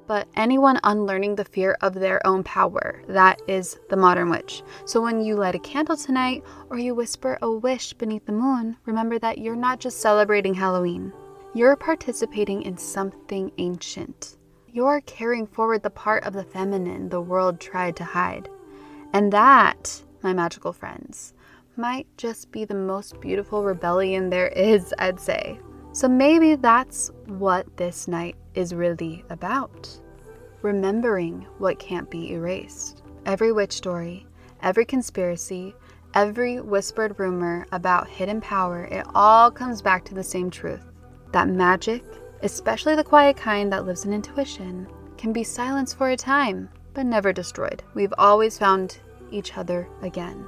but anyone unlearning the fear of their own power. That is the modern witch. So when you light a candle tonight or you whisper a wish beneath the moon, remember that you're not just celebrating Halloween. You're participating in something ancient. You're carrying forward the part of the feminine the world tried to hide. And that, my magical friends, might just be the most beautiful rebellion there is, I'd say. So maybe that's what this night is really about. Remembering what can't be erased. Every witch story, every conspiracy, every whispered rumor about hidden power, it all comes back to the same truth. That magic, especially the quiet kind that lives in intuition, can be silenced for a time, but never destroyed. We've always found each other again.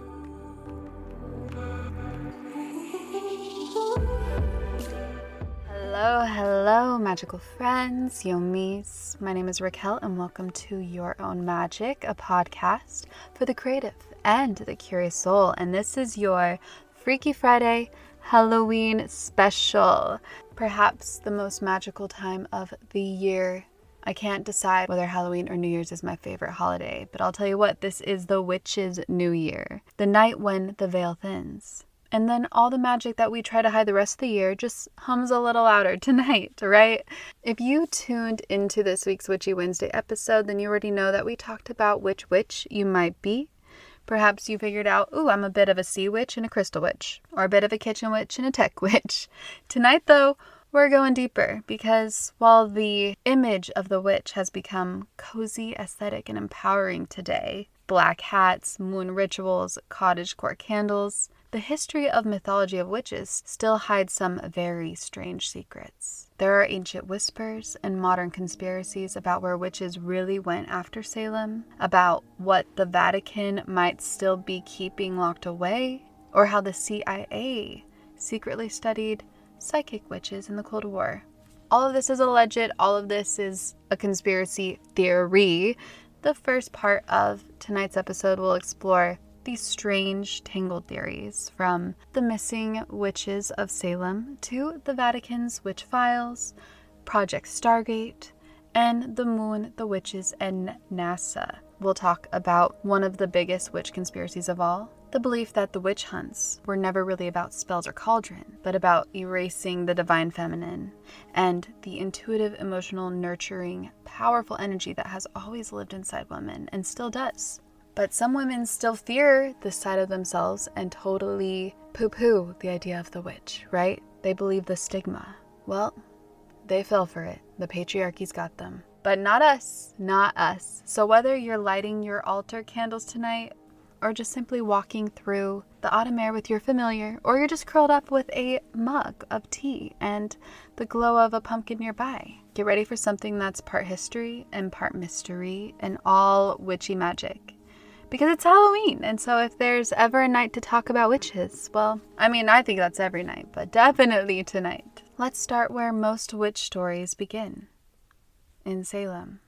Hello, magical friends, yomis. My name is Raquel, and welcome to Your Own Magic, a podcast for the creative and the curious soul. And this is your Freaky Friday Halloween special. Perhaps the most magical time of the year. I can't decide whether Halloween or New Year's is my favorite holiday, but I'll tell you what, this is the witch's New Year. The night when the veil thins. And then all the magic that we try to hide the rest of the year just hums a little louder tonight, right? If you tuned into this week's Witchy Wednesday episode, then you already know that we talked about which witch you might be. Perhaps you figured out, I'm a bit of a sea witch and a crystal witch, or a bit of a kitchen witch and a tech witch. Tonight, though, we're going deeper because while the image of the witch has become cozy, aesthetic, and empowering today, black hats, moon rituals, cottagecore candles, the history of mythology of witches still hides some very strange secrets. There are ancient whispers and modern conspiracies about where witches really went after Salem, about what the Vatican might still be keeping locked away, or how the CIA secretly studied psychic witches in the Cold War. All of this is alleged, all of this is a conspiracy theory. The first part of tonight's episode will explore these strange, tangled theories, from the missing witches of Salem to the Vatican's witch files, Project Stargate, and the moon, the witches, and NASA. We'll talk about one of the biggest witch conspiracies of all, the belief that the witch hunts were never really about spells or cauldron, but about erasing the divine feminine and the intuitive, emotional, nurturing, powerful energy that has always lived inside women and still does. But some women still fear this side of themselves and totally poo-poo the idea of the witch, right? They believe the stigma. Well, they fell for it. The patriarchy's got them. But not us. Not us. So whether you're lighting your altar candles tonight, or just simply walking through the autumn air with your familiar, or you're just curled up with a mug of tea and the glow of a pumpkin nearby, get ready for something that's part history and part mystery and all witchy magic. Because it's Halloween, and so if there's ever a night to talk about witches, well, I think that's every night, but definitely tonight. Let's start where most witch stories begin. In Salem,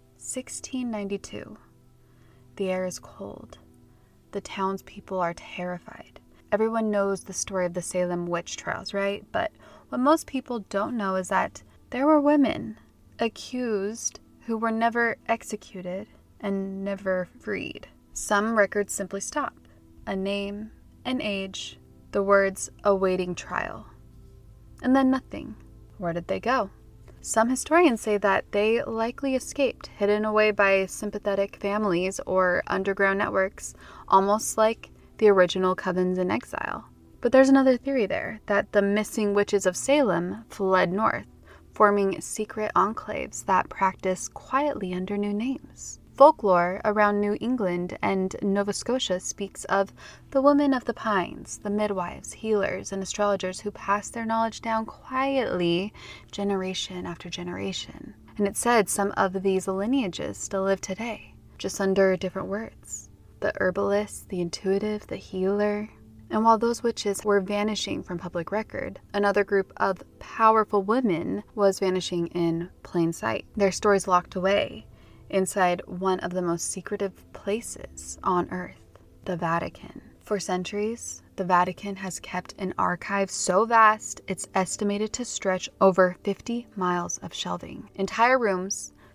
1692. The air is cold. The townspeople are terrified. Everyone knows the story of the Salem witch trials, right? But what most people don't know is that there were women accused who were never executed and never freed. Some records simply stop. A name, an age, the words awaiting trial. And then nothing. Where did they go? Some historians say that they likely escaped, hidden away by sympathetic families or underground networks, almost like the original covens in exile. But there's another theory there, that the missing witches of Salem fled north, forming secret enclaves that practice quietly under new names. Folklore around New England and Nova Scotia speaks of the women of the pines, the midwives, healers, and astrologers who passed their knowledge down quietly generation after generation. And it's said some of these lineages still live today, just under different words. The herbalist, the intuitive, the healer. And while those witches were vanishing from public record, another group of powerful women was vanishing in plain sight. Their stories locked away inside one of the most secretive places on Earth, the Vatican. For centuries, the Vatican has kept an archive so vast it's estimated to stretch over 50 miles of shelving. Entire rooms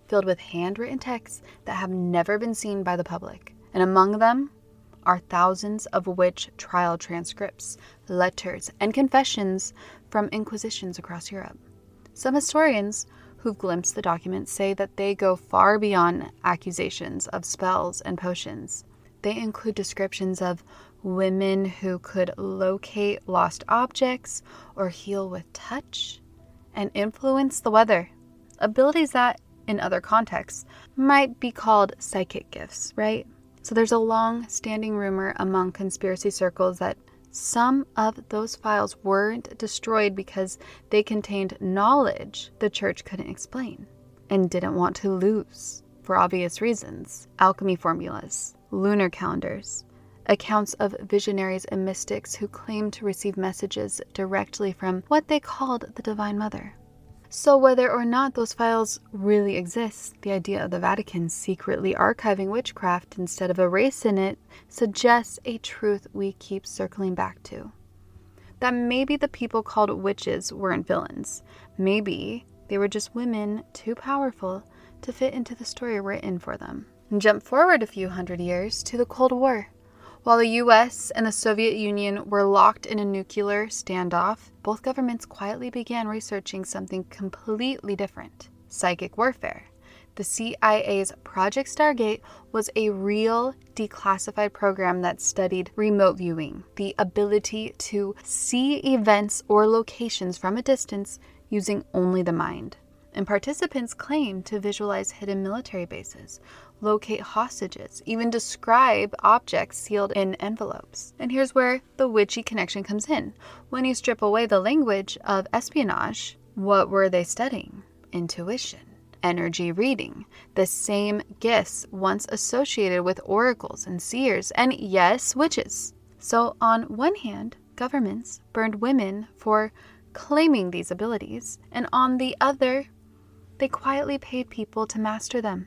filled with handwritten texts that have never been seen by the public. And among them are thousands of witch trial transcripts, letters, and confessions from inquisitions across Europe. Some historians who've glimpsed the documents say that they go far beyond accusations of spells and potions. They include descriptions of women who could locate lost objects or heal with touch and influence the weather. Abilities that, in other contexts, might be called psychic gifts, right? So there's a long-standing rumor among conspiracy circles that some of those files weren't destroyed because they contained knowledge the church couldn't explain and didn't want to lose, for obvious reasons. Alchemy formulas, lunar calendars, accounts of visionaries and mystics who claimed to receive messages directly from what they called the Divine Mother. So whether or not those files really exist, the idea of the Vatican secretly archiving witchcraft instead of erasing it suggests a truth we keep circling back to. That maybe the people called witches weren't villains. Maybe they were just women too powerful to fit into the story written for them. And jump forward a few hundred years to the Cold War. While the US and the Soviet Union were locked in a nuclear standoff, both governments quietly began researching something completely different: psychic warfare. The CIA's Project Stargate was a real declassified program that studied remote viewing, the ability to see events or locations from a distance using only the mind. And participants claimed to visualize hidden military bases, locate hostages, even describe objects sealed in envelopes. And here's where the witchy connection comes in. When you strip away the language of espionage, what were they studying? Intuition, energy reading, the same gifts once associated with oracles and seers, and yes, witches. So on one hand, governments burned women for claiming these abilities, and on the other, they quietly paid people to master them.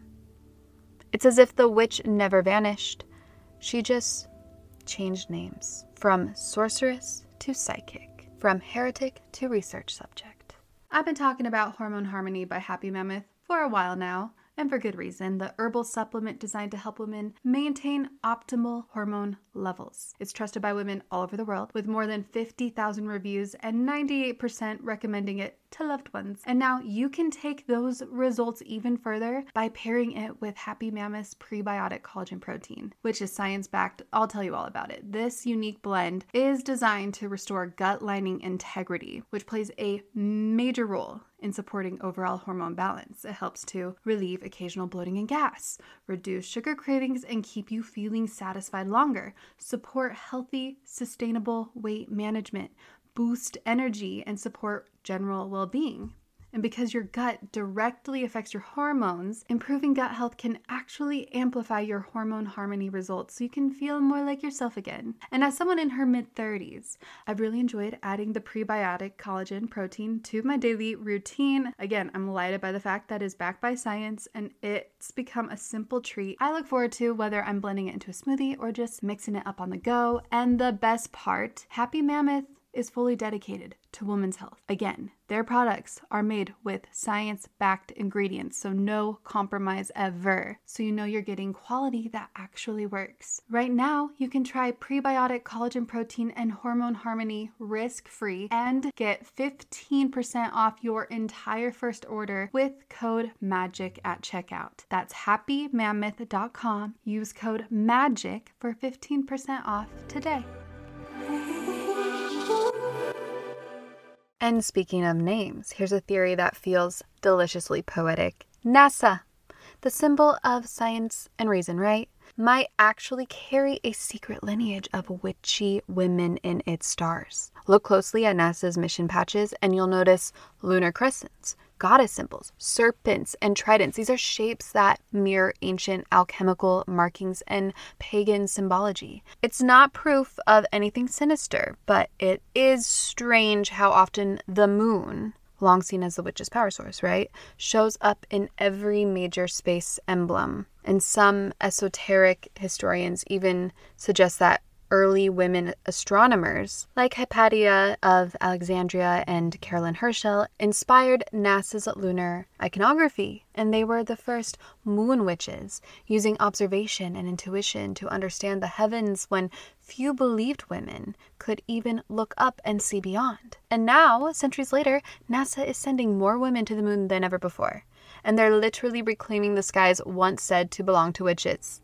It's as if the witch never vanished. She just changed names, from sorceress to psychic, from heretic to research subject. I've been talking about Hormone Harmony by Happy Mammoth for a while now, and for good reason. The herbal supplement designed to help women maintain optimal hormone levels. It's trusted by women all over the world, with more than 50,000 reviews and 98% recommending it to loved ones. And now you can take those results even further by pairing it with Happy Mammoth's prebiotic collagen protein, which is science-backed. I'll tell you all about it. This unique blend is designed to restore gut lining integrity, which plays a major role in supporting overall hormone balance. It helps to relieve occasional bloating and gas, reduce sugar cravings, and keep you feeling satisfied longer, support healthy, sustainable weight management, boost energy, and support general well-being. And because your gut directly affects your hormones, improving gut health can actually amplify your hormone harmony results so you can feel more like yourself again. And as someone in her mid-30s, I've really enjoyed adding the prebiotic collagen protein to my daily routine. Again, I'm delighted by the fact that it's backed by science and it's become a simple treat I look forward to, whether I'm blending it into a smoothie or just mixing it up on the go. And the best part, Happy Mammoth is fully dedicated to women's health. Again, their products are made with science-backed ingredients, so no compromise ever. So you know you're getting quality that actually works. Right now, you can try prebiotic collagen protein and Hormone Harmony risk-free and get 15% off your entire first order with code MAGIC at checkout. That's happymammoth.com. Use code MAGIC for 15% off today. And speaking of names, here's a theory that feels deliciously poetic. NASA, the symbol of science and reason, right? Might actually carry a secret lineage of witchy women in its stars. Look closely at NASA's mission patches and you'll notice lunar crescents, goddess symbols, serpents, and tridents. These are shapes that mirror ancient alchemical markings and pagan symbology. It's not proof of anything sinister, but it is strange how often the moon, long seen as the witch's power source, right, shows up in every major space emblem. And some esoteric historians even suggest that early women astronomers like Hypatia of Alexandria and Carolyn Herschel inspired NASA's lunar iconography, and they were the first moon witches, using observation and intuition to understand the heavens when few believed women could even look up and see beyond. And now, centuries later, NASA is sending more women to the moon than ever before, and they're literally reclaiming the skies once said to belong to witches.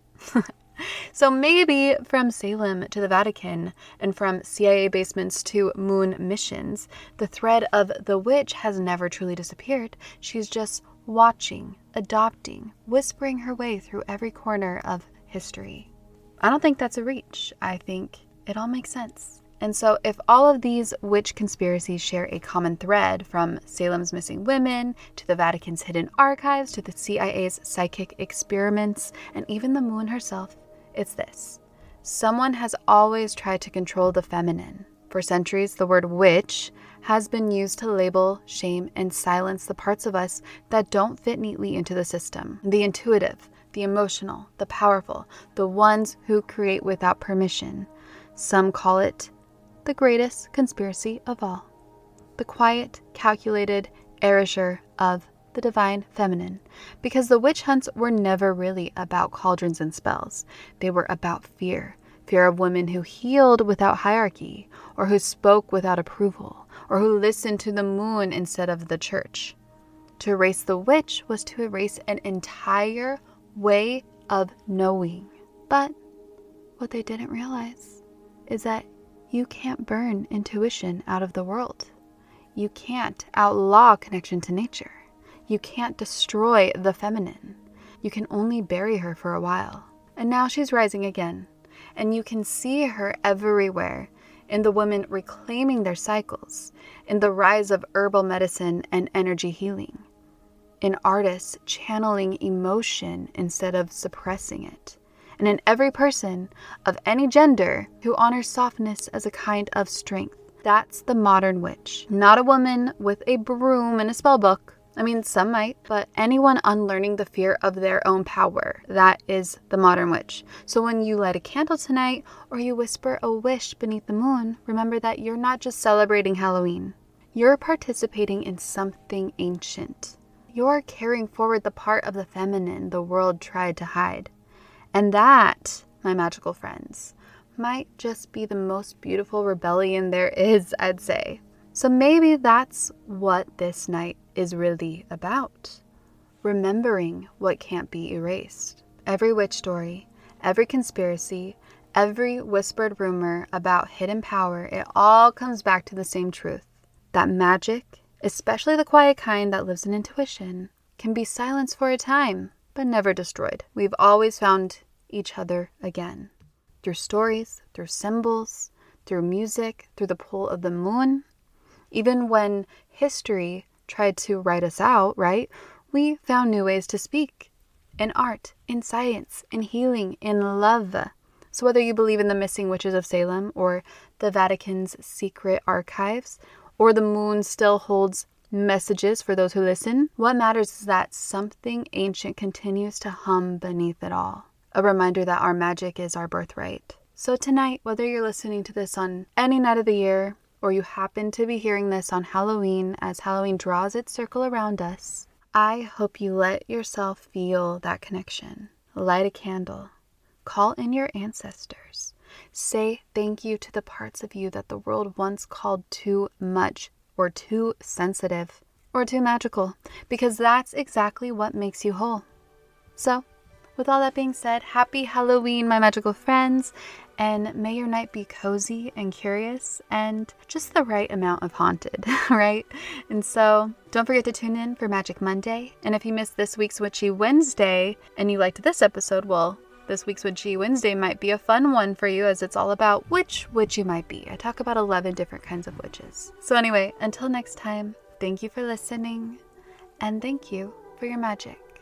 So maybe from Salem to the Vatican and from CIA basements to moon missions, the thread of the witch has never truly disappeared. She's just watching, adopting, whispering her way through every corner of history. I don't think that's a reach. I think it all makes sense. And so if all of these witch conspiracies share a common thread, from Salem's missing women, to the Vatican's hidden archives, to the CIA's psychic experiments, and even the moon herself, it's this: someone has always tried to control the feminine. For centuries, the word witch has been used to label, shame, and silence the parts of us that don't fit neatly into the system. The intuitive, the emotional, the powerful, the ones who create without permission. Some call it the greatest conspiracy of all. The quiet, calculated erasure of the divine feminine, because the witch hunts were never really about cauldrons and spells. They were about fear of women who healed without hierarchy, or who spoke without approval, or who listened to the moon instead of the church. To erase the witch was to erase an entire way of knowing. But what they didn't realize is that you can't burn intuition out of the world. You can't outlaw connection to nature. You can't destroy the feminine. You can only bury her for a while. And now she's rising again. And you can see her everywhere, in the women reclaiming their cycles, in the rise of herbal medicine and energy healing, in artists channeling emotion instead of suppressing it, and in every person of any gender who honors softness as a kind of strength. That's the modern witch. Not a woman with a broom and a spell book. I mean, some might, but anyone unlearning the fear of their own power. That is the modern witch. So when you light a candle tonight, or you whisper a wish beneath the moon, remember that you're not just celebrating Halloween. You're participating in something ancient. You're carrying forward the part of the feminine the world tried to hide. And that, my magical friends, might just be the most beautiful rebellion there is, I'd say. So maybe that's what this night is really about. Remembering what can't be erased. Every witch story, every conspiracy, every whispered rumor about hidden power, it all comes back to the same truth. That magic, especially the quiet kind that lives in intuition, can be silenced for a time, but never destroyed. We've always found each other again. Through stories, through symbols, through music, through the pull of the moon. Even when history tried to write us out, right? We found new ways to speak. In art, in science, in healing, in love. So whether you believe in the missing witches of Salem, or the Vatican's secret archives, or the moon still holds messages for those who listen, what matters is that something ancient continues to hum beneath it all. A reminder that our magic is our birthright. So tonight, whether you're listening to this on any night of the year, or you happen to be hearing this on Halloween as Halloween draws its circle around us, I hope you let yourself feel that connection. Light a candle. Call in your ancestors. Say thank you to the parts of you that the world once called too much, or too sensitive, or too magical, because that's exactly what makes you whole. So, with all that being said, happy Halloween, my magical friends, and may your night be cozy and curious and just the right amount of haunted, right? And so don't forget to tune in for Magic Monday. And if you missed this week's Witchy Wednesday and you liked this episode, well, this week's Witchy Wednesday might be a fun one for you, as it's all about which witch you might be. I talk about 11 different kinds of witches. So anyway, until next time, thank you for listening, and thank you for your magic.